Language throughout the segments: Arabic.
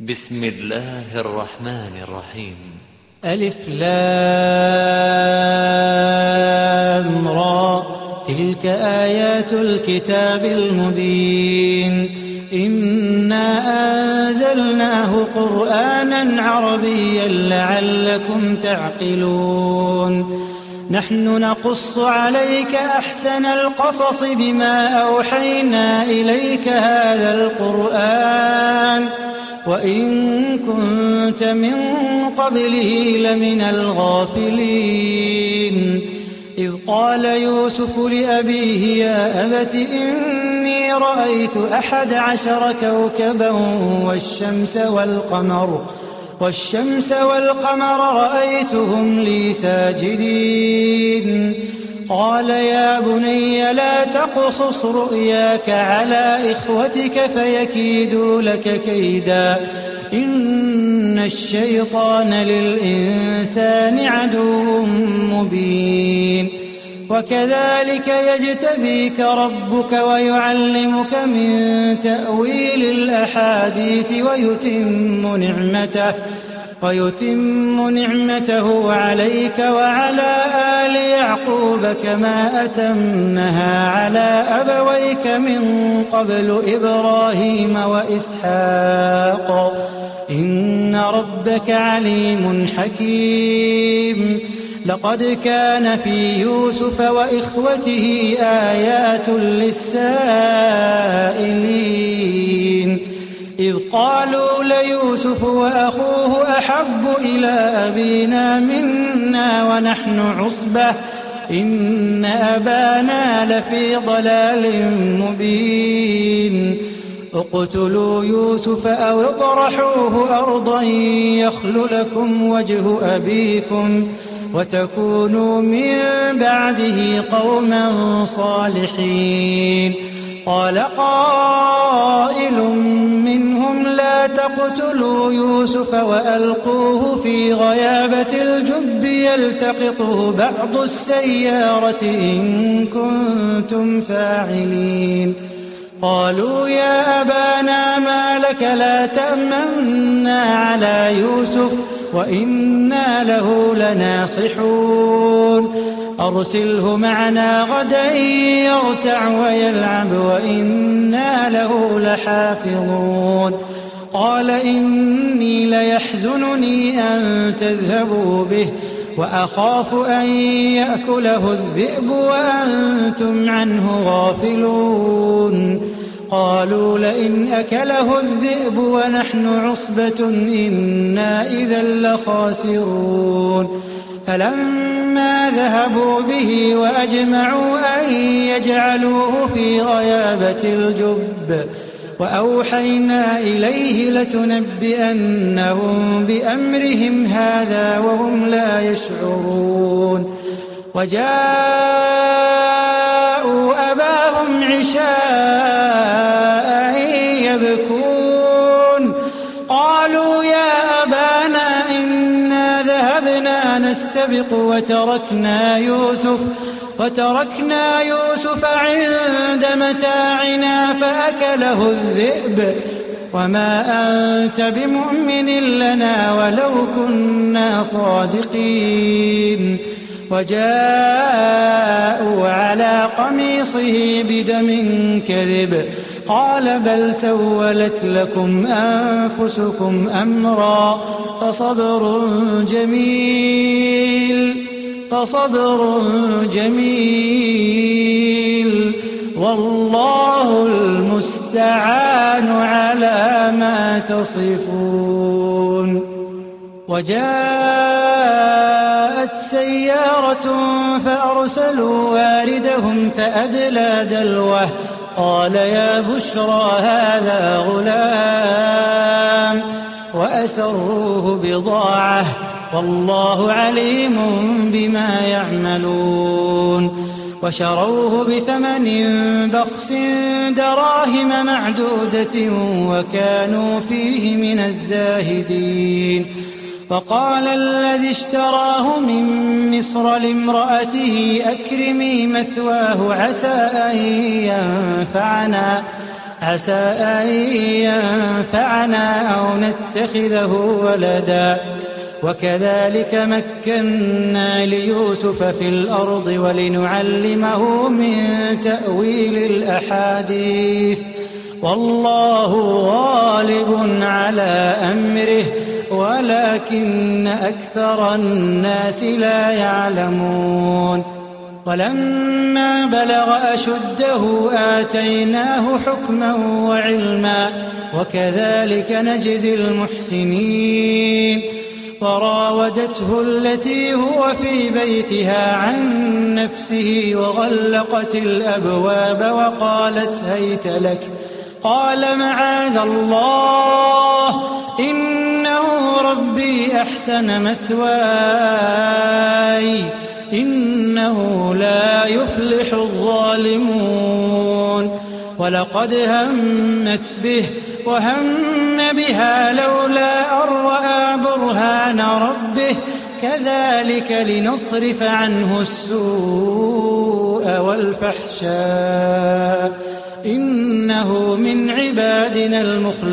بسم الله الرحمن الرحيم. ألف لام را، تلك آيات الكتاب المبين. إنا أنزلناه قرآنا عربيا لعلكم تعقلون. نحن نقص عليك أحسن القصص بما أوحينا إليك هذا القرآن وإن كنت من قبله لمن الغافلين. إذ قال يوسف لأبيه يا أبت إني رأيت 11 كوكبا والشمس والقمر رأيتهم لي ساجدين. قال يا بني لا تقصص رؤياك على إخوتك فيكيدوا لك كيدا إن الشيطان للإنسان عدو مبين. وكذلك يجتبيك ربك ويعلمك من تأويل الأحاديث ويتم نعمته عليك وعلى آل يعقوب كما أتمها على أبويك من قبل إبراهيم وإسحاق إن ربك عليم حكيم. لقد كان في يوسف وإخوته آيات للسائلين إذ قالوا ليوسف وأخوه أحب إلى أبينا منا ونحن عصبة إن أبانا لفي ضلال مبين. اقتلوا يوسف أو اطرحوه أرضا يخل لكم وجه أبيكم وتكونوا من بعده قوما صالحين. قال قائل منهم لا تقتلوا يوسف وألقوه في غيابة الجب يلتقطه بعض السيارة إن كنتم فاعلين. قالوا يا أبانا ما لك لا تأمنا على يوسف وإنا له لناصحون. أرسله معنا غدا يرتع ويلعب وإنا له لحافظون. قال إني ليحزنني أن تذهبوا به وأخاف أن يأكله الذئب وأنتم عنه غافلون. قالوا لئن أكله الذئب ونحن عصبة إنا إذا لخاسرون. فلما ذهبوا به وأجمعوا أن يجعلوه في غيابة الجب وأوحينا إليه لتنبئنهم بأمرهم هذا وهم لا يشعرون. وجاءوا أباهم عشاء يبكون. قالوا يا أبانا إنا ذهبنا نستبق وتركنا يوسف عند متاعنا فأكله الذئب وما أنت بمؤمن لنا ولو كنا صادقين. وجاءوا على قميصه بدم كذب قال بل سولت لكم أنفسكم أمرا فصبر جميل والله المستعان على ما تصفون. وجاءت سيارة فأرسلوا واردهم فأدلى دلوه قال يا بشرى هذا غلام وأسروه بضاعة والله عليم بما يعملون. وشروه بثمن بخس دراهم معدودة وكانوا فيه من الزاهدين. وقال الذي اشتراه من مصر لامرأته أكرمي مثواه عسى أن ينفعنا أو نتخذه ولدا وكذلك مكنا ليوسف في الأرض ولنعلمه من تأويل الأحاديث والله غالب على أمره ولكن أكثر الناس لا يعلمون ولما بلغ أشده آتيناه حكما وعلما وكذلك نجزي المحسنين وراودته التي هو في بيتها عن نفسه وغلقت الأبواب وقالت هيت لك قال معاذ الله إنه ربي أحسن مثواي إنه لا يفلح الظالمون ولقد همت به وهم بها لولا أن رأى برهان ربه كذلك لنصرف عنه السوء والفحشاء إنه من عبادنا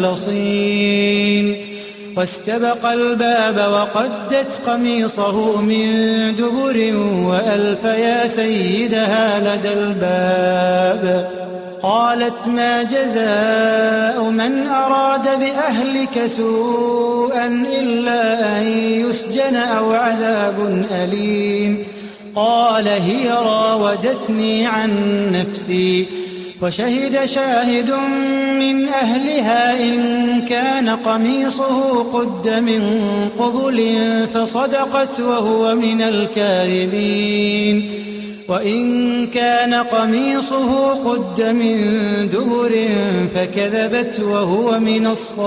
المخلصين واستبق الباب وقدت قميصه من دبر وألف يا سيدها لدى الباب قالت ما جزاء من أراد بأهلك سوءا إلا أن يسجن أو عذاب أليم قال هي راودتني عن نفسي وشهد شاهد من أهلها إن كان قميصه قد من قبل فصدقت وهو من الكاذبين وإن كان قميصه قد من دبر فكذبت وهو من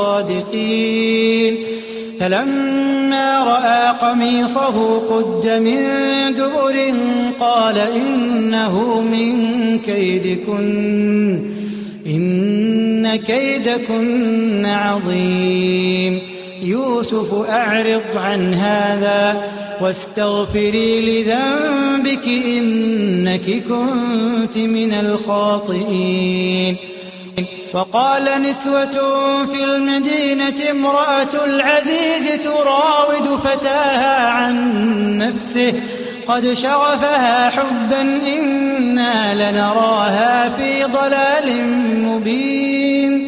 الصادقين فلما رأى قميصه قد من دبر قال إنه من كيدكن إن كيدكن عظيم يوسف أعرض عن هذا واستغفري لذنبك إنك كنت من الخاطئين وقال نسوة في المدينة امرأة العزيز تراود فتاها عن نفسه قد شغفها حبا إنا لنراها في ضلال مبين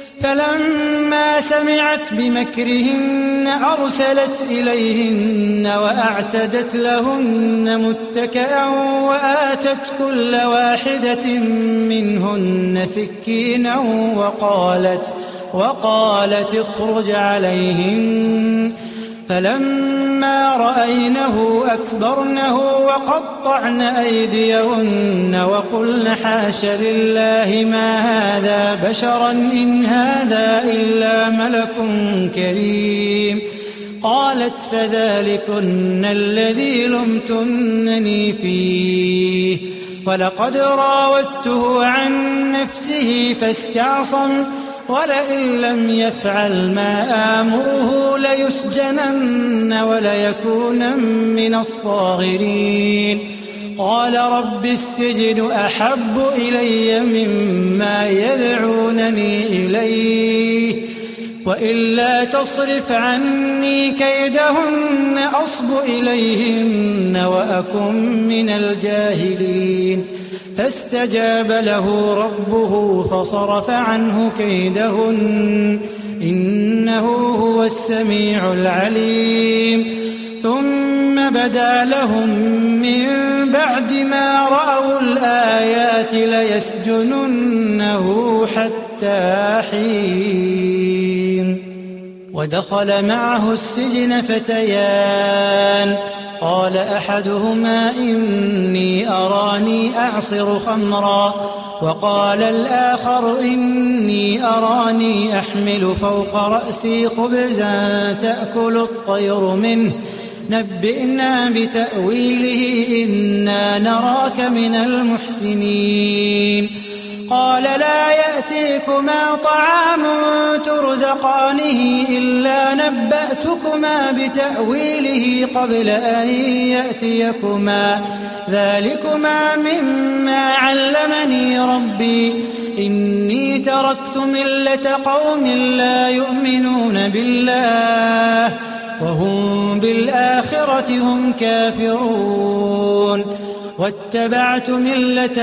فلما سمعت بمكرهن أرسلت إليهن وأعتدت لهن متكئا وآتت كل واحدة منهن سكينا وقالت اخرج عليهن فلما رأينه أكبرنه وقطعن أيديهن وقلن حاش لله ما هذا بشرا إن هذا إلا ملك كريم قالت فذلكن الذي لمتنني فيه ولقد راودته عن نفسه فاستعصم ولئن لم يفعل ما آمره ليسجنن وليكونن من الصاغرين قال رب السجن أحب إلي مما يدعونني إليه وإلا تصرف عني كيدهن أصب إليهن وأكن من الجاهلين فاستجاب له ربه فصرف عنه كيدهن إنه هو السميع العليم ثم بدا لهم من بعد ما رأوا الآيات ليسجننه حتى حين ودخل معه السجن فتيان قال أحدهما إني أراني أعصر خمرا وقال الآخر إني أراني أحمل فوق رأسي خبزا تأكل الطير منه نبئنا بتأويله إنا نراك من المحسنين قال لا يأتيكما طعام ترزقانه إلا نبأتكما بتأويله قبل أن يأتيكما ذلكما مما علمني ربي إني تركت ملة قوم لا يؤمنون بالله وهم بالآخرة هم كافرون واتبعت ملة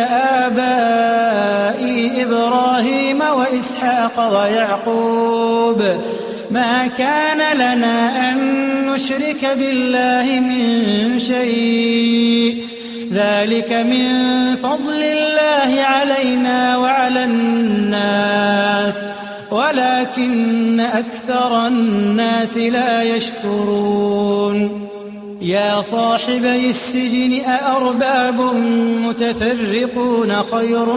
آبائي إبراهيم وإسحاق ويعقوب ما كان لنا أن نشرك بالله من شيء ذلك من فضل الله علينا وعلى الناس ولكن أكثر الناس لا يشكرون يا صاحبي السجن أأرباب متفرقون خير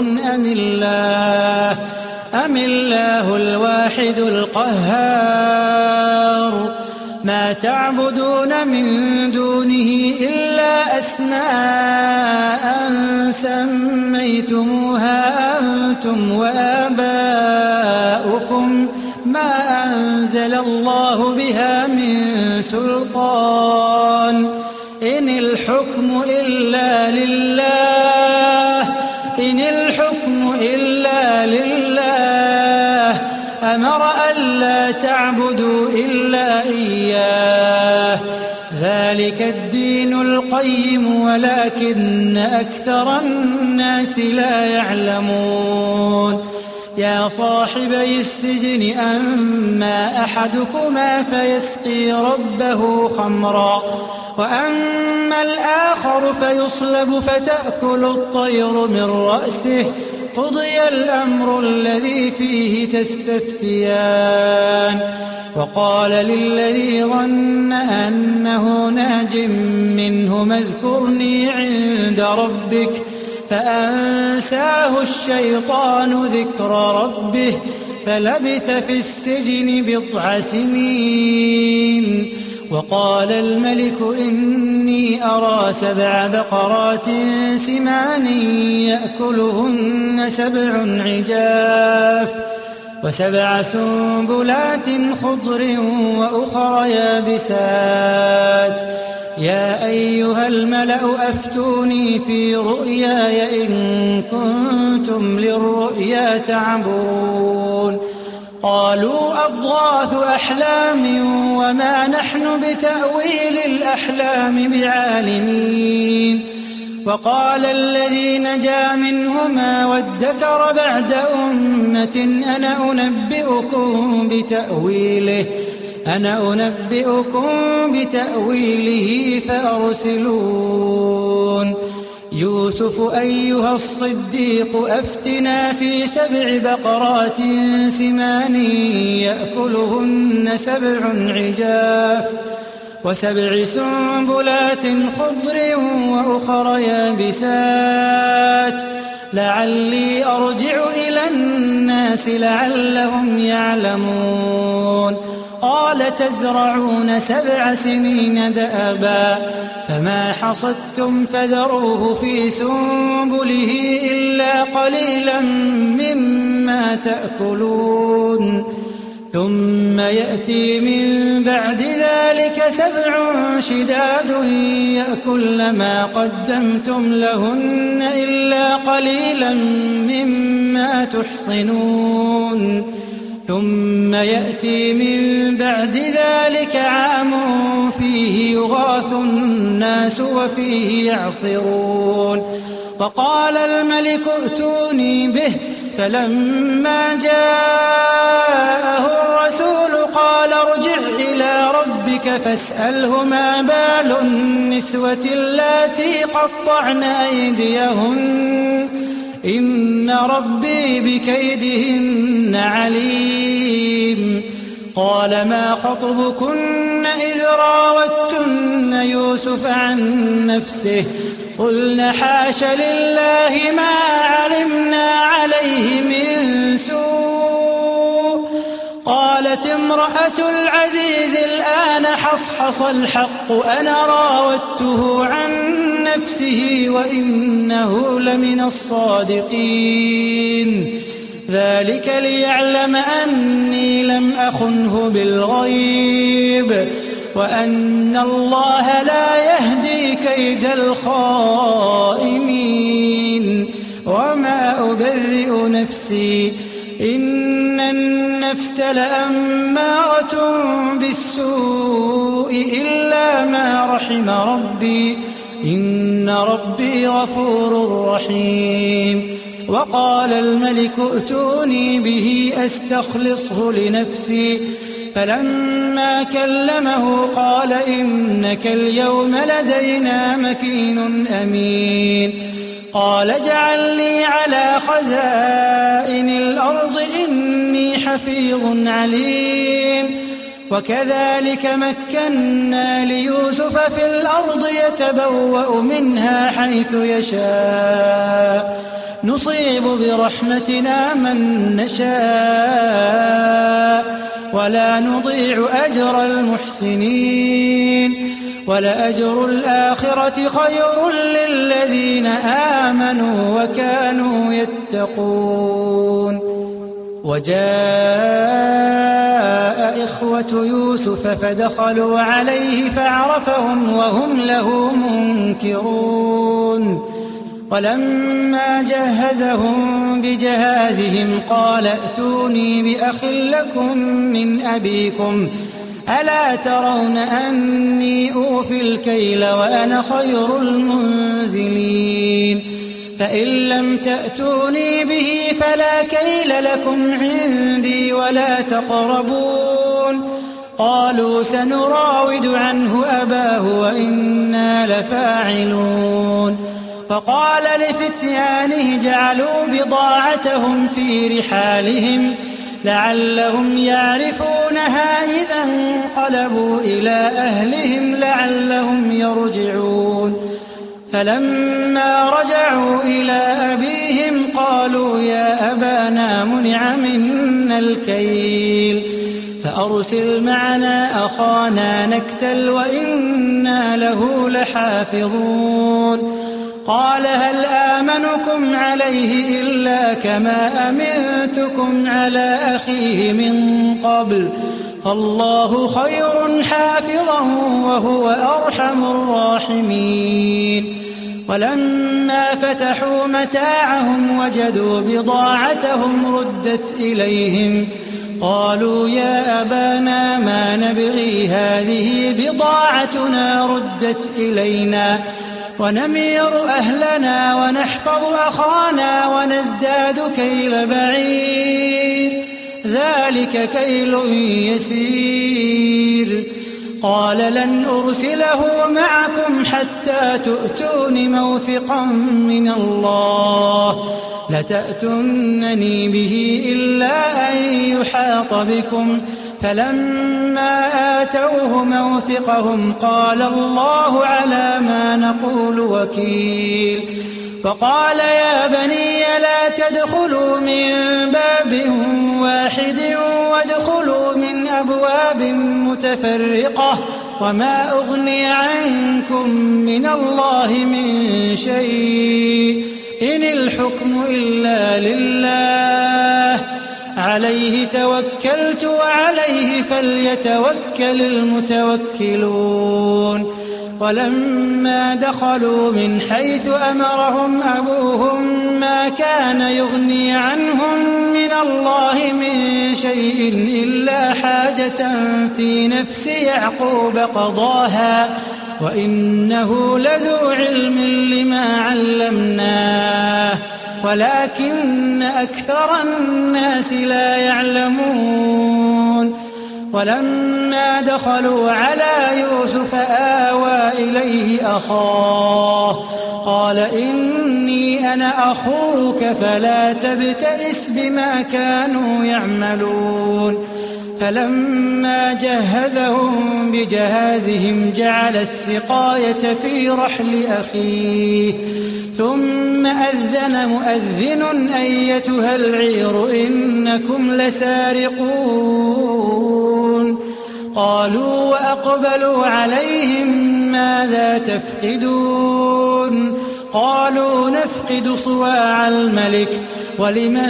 أم الله الواحد القهار ما تعبدون من دونه إلا أسماء سميتموها أنتم وآباؤكم ما أنزل الله بها من سلطان إن الحكم إلا لله أمر ألا تعبدوا إلا إياه ذلك الدين القيم ولكن أكثر الناس لا يعلمون يا صاحبي السجن أما أحدكما فيسقي ربه خمرا وأما الآخر فيصلب فتأكل الطير من رأسه قضي الأمر الذي فيه تستفتيان وقال للذي ظن أنه ناج منهما اذكرني عند ربك فأنساه الشيطان ذكر ربه فلبث في السجن 9 سنين وقال الملك إني أرى 7 بقرات سمان يأكلهن 7 عجاف و7 سنبلات خضر وأخر يابسات يا أيها الملأ أفتوني في رؤياي إن كنتم للرؤيا تعبرون قالوا أضغاث أحلام وما نحن بتأويل الأحلام بعالمين وقال الذي نجا منهما وادكر بعد أمة أنا أنبئكم بتأويله فأرسلون يوسف أيها الصديق أفتنا في 7 بقرات سمان يأكلهن 7 عجاف و7 سنبلات خضر وأخر يابسات لعلي أرجع إلى الناس لعلهم يعلمون قال تزرعون 7 سنين دأبا فما حصدتم فذروه في سنبله إلا قليلا مما تأكلون ثم يأتي من بعد ذلك 7 شداد يأكلن ما قدمتم لهن إلا قليلا مما تحصنون ثم يأتي من بعد ذلك عام فيه يغاث الناس وفيه يعصرون وقال الملك ائتوني به فلما جاءه الرسول قال ارجع إلى ربك فاسأله ما بال النسوة اللاتي قطعن أيديهن إن ربي بكيدهن عليم قال ما خطبكن إذ راوتن يوسف عن نفسه قلن حاش لله ما علمنا عليه من سوء قالت امرأة العزيز الآن حصحص الحق أنا راودته عن نفسه وإنه لمن الصادقين ذلك ليعلم أني لم أخنه بالغيب وأن الله لا يهدي كيد الخائنين وما أبرئ نفسي إن النفس لأمارة بالسوء إلا ما رحم ربي إن ربي غفور رحيم. وقال الملك ائتوني به أستخلصه لنفسي فلما كلمه قال إنك اليوم لدينا مكين أمين. قال اجعلني على خزائن الأرض إني حفيظ عليم. وكذلك مكنا ليوسف في الأرض يتبوأ منها حيث يشاء نصيب برحمتنا من نشاء ولا نضيع أجر المحسنين ولأجر الآخرة خير للذين آمنوا وكانوا يتقون. وجاء إخوة يوسف فدخلوا عليه فعرفهم وهم له منكرون. ولما جهزهم بجهازهم قال ائتوني بأخ لكم من أبيكم ألا ترون أني أوفي الكيل وأنا خير المنزلين فإن لم تأتوني به فلا كيل لكم عندي ولا تقربون. قالوا سنراود عنه أباه وإنا لفاعلون. فقال لفتيانه جعلوا بضاعتهم في رحالهم لعلهم يعرفونها إذا انقلبوا إلى أهلهم لعلهم يرجعون. فلما رجعوا إلى أبيهم قالوا يا أبانا منع منا الكيل فأرسل معنا أخانا نكتل وإنا له لحافظون. قال هل آمنكم عليه إلا كما أمنتكم على أخيه من قبل فالله خير حافظا وهو أرحم الراحمين. ولما فتحوا متاعهم وجدوا بضاعتهم ردت إليهم قالوا يا أبانا ما نبغي هذه بضاعتنا ردت إلينا ونمير أهلنا ونحفظ أخانا ونزداد كيل بعير ذلك كيل يسير. قال لن أرسله معكم حتى تؤتون موثقا من الله لتأتونني به إلا أن يحاط بكم. فلما آتوه موثقهم قال الله على ما نقول وكيل. فقال يا بني لا تدخلوا من باب واحد وادخلوا من أبواب متفرقة وما أغني عنكم من الله من شيء إن الحكم إلا لله عليه توكلت وعليه فليتوكل المتوكلون. ولما دخلوا من حيث أمرهم أبوهم ما كان يغني عنهم من الله من شيء إلا حاجة في نفس يعقوب قضاها وإنه لذو علم لما علمناه ولكن أكثر الناس لا يعلمون. ولما دخلوا على يوسف آوى إليه أخاه قال إني أنا أخوك فلا تبتئس بما كانوا يعملون. فلما جهزهم بجهازهم جعل السقاية في رحل أخيه ثم أذن مؤذن أيتها العير إنكم لسارقون. قالوا وأقبلوا عليهم ماذا تفقدون؟ قالوا نفقد صواع الملك ولمن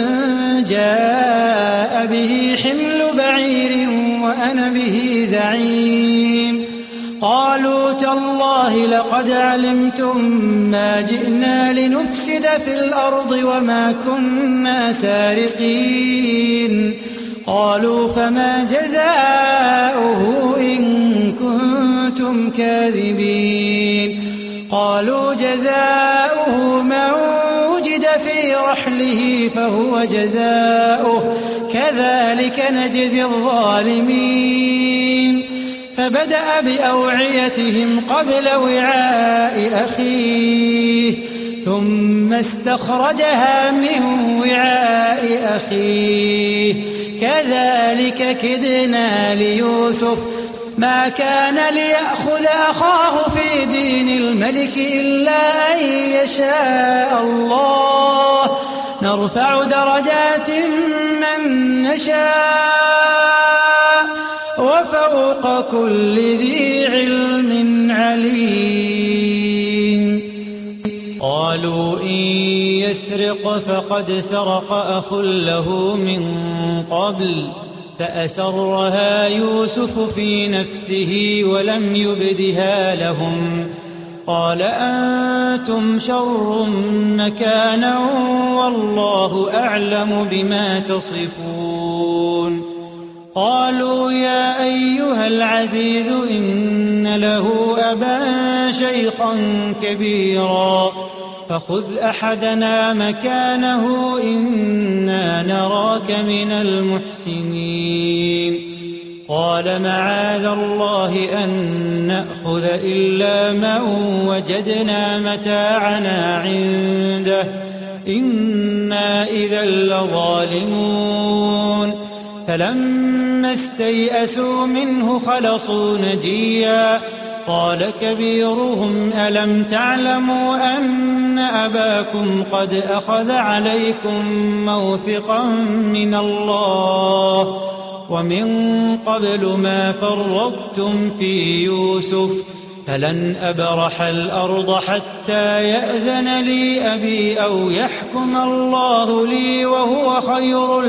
جاء به حمل بعير وأنا به زعيم. قالوا تالله لقد علمتم ما جئنا لنفسد في الأرض وما كنا سارقين. قالوا فما جزاؤه إن كنتم كاذبين. قالوا جزاؤه من وجد في رحله فهو جزاؤه كذلك نجزي الظالمين. فبدأ بأوعيتهم قبل وعاء أخيه ثم استخرجها من وعاء أخيه كذلك كدنا ليوسف ما كان ليأخذ أخاه في دين الملك إلا أن يشاء الله نرفع درجات من نشاء وفوق كل ذي علم عليم. قالوا إن يسرق فقد سرق أخ له من قبل فأسرها يوسف في نفسه ولم يبدها لهم. قال أنتم شر مكانا والله أعلم بما تصفون. قالوا يا أيها العزيز إن له أبا شيخا كبيرا فخذ أحدنا مكانه إنا نراك من المحسنين. قال معاذ الله أن نأخذ إلا من وجدنا متاعنا عنده إنا إذا لظالمون. فلما استيئسوا منه خلصوا نجيا. قال كبيرهم ألم تعلموا أن أباكم قد أخذ عليكم موثقا من الله ومن قبل ما فرطتم في يوسف فلن أبرح الأرض حتى يأذن لي أبي أو يحكم الله لي وهو خير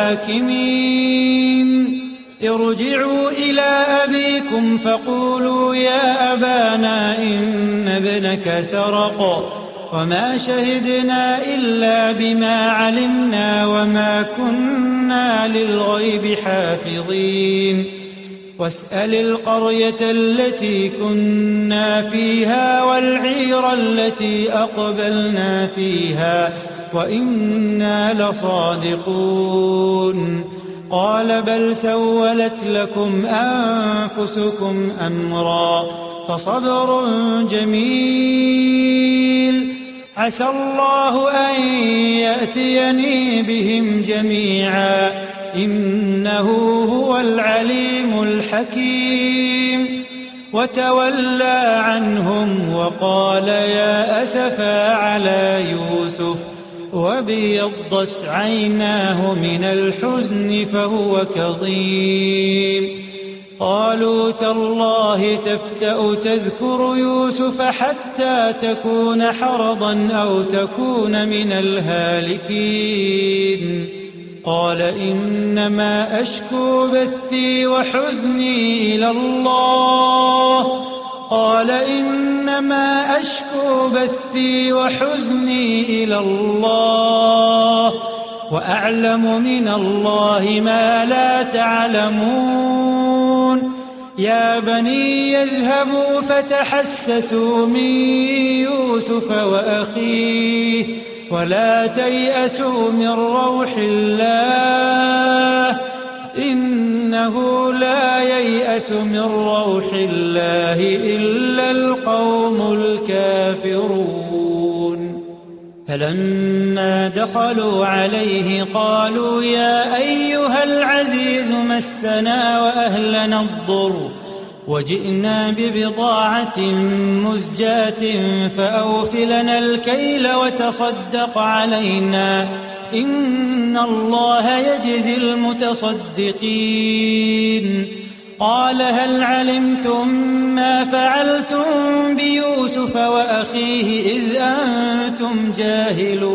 الحاكمين. ارجعوا إلى أبيكم فقولوا يا أبانا إن ابنك سرق وما شهدنا إلا بما علمنا وما كنا للغيب حافظين. واسأل القرية التي كنا فيها والعير التي أقبلنا فيها وإنا لصادقون. قال بل سولت لكم أنفسكم أمرا فصبر جميل عسى الله أن يأتيني بهم جميعا إنه هو العليم الحكيم. وتولى عنهم وقال يا أسفا على يوسف وابيضت عيناه من الحزن فهو كظيم. قالوا تالله تفتأ تذكر يوسف حتى تكون حرضا أو تكون من الهالكين. قال إنما أشكو بثي وحزني إلى الله. قال إنما أشكو بثي وحزني إلى الله وأعلم من الله ما لا تعلمون. يا بني يذهبوا فتحسسوا من يوسف وأخيه ولا تيأسوا من روح الله إنه لا ييأس من روح الله إلا القوم الكافرون. فلما دخلوا عليه قالوا يا أيها العزيز مسنا وأهلنا الضر وجئنا ببضاعة مزجاة فأوف لنا الكيل وتصدق علينا إن الله يجزي المتصدقين. قال هل علمتم ما فعلتم بيوسف وأخيه إذ أنتم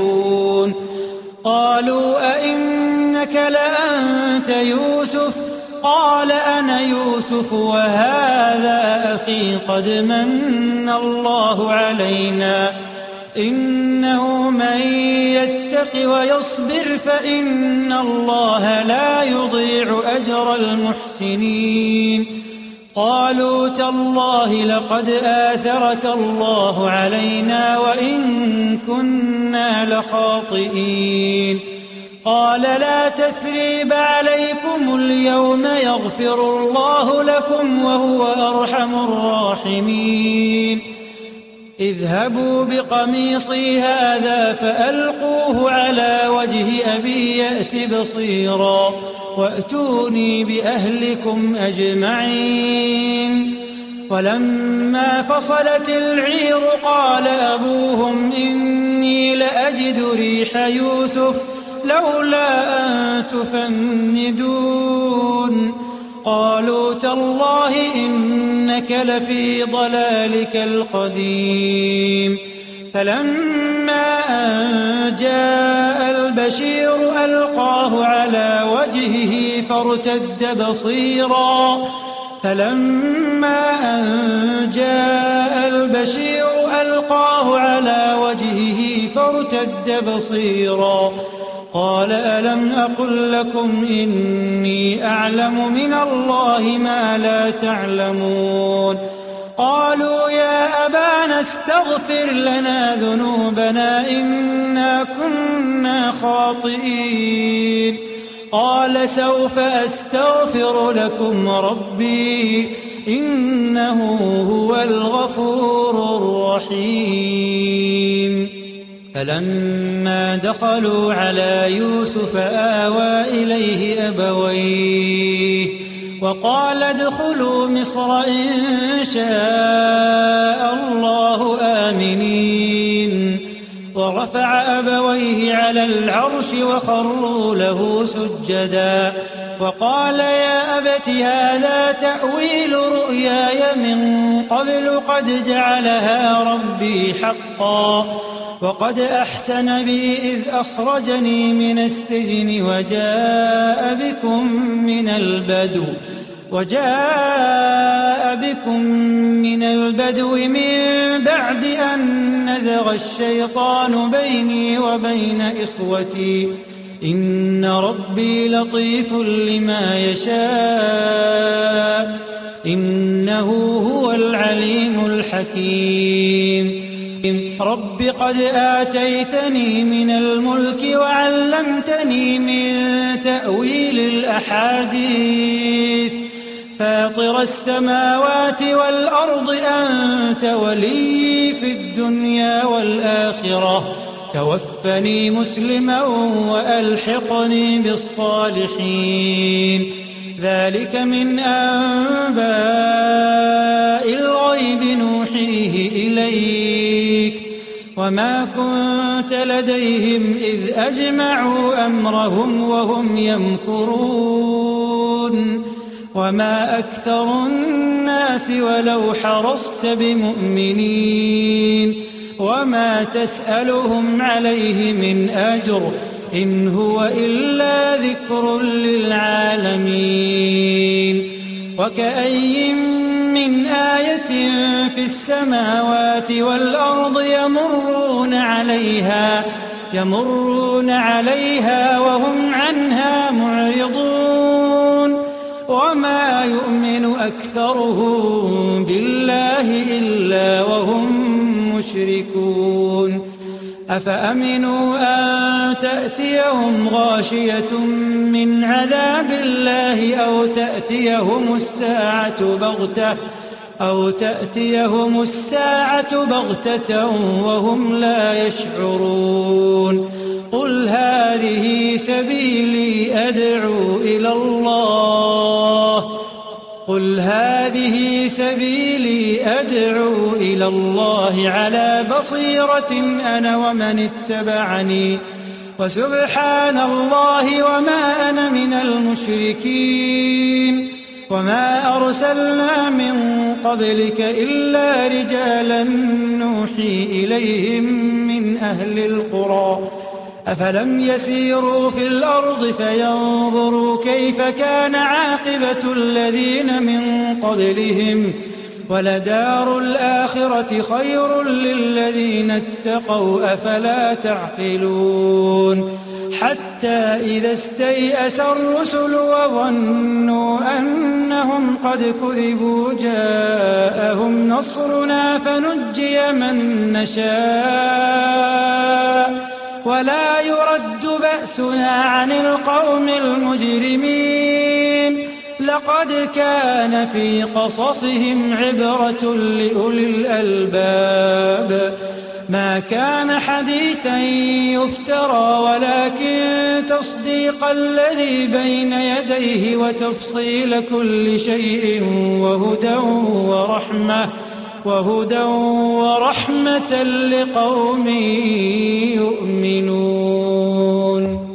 جاهلون. قالوا أئنك لأنت يوسف قال أنا يوسف وهذا أخي قد من الله علينا إنه من يتق ويصبر فإن الله لا يضيع أجر المحسنين قالوا تالله لقد آثرك الله علينا وإن كنا لخاطئين قال لا تثريب عليكم اليوم يغفر الله لكم وهو أرحم الراحمين اذهبوا بقميصي هذا فألقوه على وجه أبي يأت بصيرا وأتوني بأهلكم أجمعين ولما فصلت العير قال أبوهم إني لأجد ريح يوسف لولا أن تفندون قالوا تالله إنك لفي ضلالك القديم فلما أن جاء البشير ألقاه على وجهه فارتد بصيرا فلما أن جاء البشير ألقاه على وجهه فارتد بصيرا قال ألم أقل لكم إني أعلم من الله ما لا تعلمون قالوا يا أبانا استغفر لنا ذنوبنا إنا كنا خاطئين قال سوف أستغفر لكم ربي إنه هو الغفور الرحيم فلما دخلوا على يوسف آوى إليه أبويه وقال ادخلوا مصر إن شاء الله آمنين ورفع أبويه على العرش وخروا له سجدا وقال يا أبت هذا تأويل رؤياي من قبل قد جعلها ربي حقا وقد أحسن بي إذ أخرجني من السجن وجاء بكم من البدو من بعد أن نزغ الشيطان بيني وبين إخوتي إن ربي لطيف لما يشاء إنه هو العليم الحكيم رب قد آتيتني من الملك وعلمتني من تأويل الأحاديث فاطر السماوات والأرض أنت ولي في الدنيا والآخرة توفني مسلما وألحقني بالصالحين ذلك من أنباء الغيب نوحيه إليك وما كنت لديهم إذ أجمعوا أمرهم وهم يمكرون وما أكثر الناس ولو حرصت بمؤمنين وما تسألهم عليه من أجر إن هو إلا ذكر للعالمين وكأي من آية في السماوات والأرض يمرون عليها وهم عنها معرضون وما يؤمن أكثرهم بالله إلا وهم مشركون أفأمنوا أن تأتيهم غاشية من عذاب الله أو تأتيهم الساعة بغتة وهم لا يشعرون قل هذه سبيلي أدعو إلى الله على بصيرة أنا ومن اتبعني وسبحان الله وما أنا من المشركين وما أرسلنا من قبلك إلا رجالا نوحي إليهم من أهل القرى أفلم يسيروا في الأرض فينظروا كيف كان عاقبة الذين من قبلهم ولدار الآخرة خير للذين اتقوا أفلا تعقلون حتى إذا استيأس الرسل وظنوا أنهم قد كذبوا جاءهم نصرنا فنجي من نشاء ولا يرد بأسنا عن القوم المجرمين لقد كان في قصصهم عبرة لأولي الألباب ما كان حديثا يفترى ولكن تصديق الذي بين يديه وتفصيل كل شيء وهدى ورحمة لقوم يؤمنون.